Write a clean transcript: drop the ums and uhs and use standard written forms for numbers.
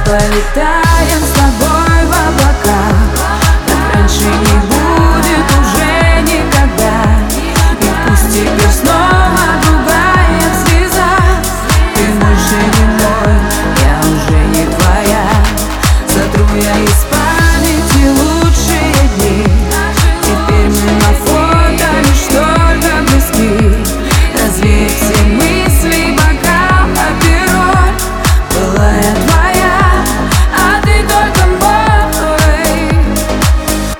полетаем с тобой в облака, как раньше не будет уже никогда. И пусть теперь снова другая звезда, ты больше не мой, я уже не твоя. Сотру я из памяти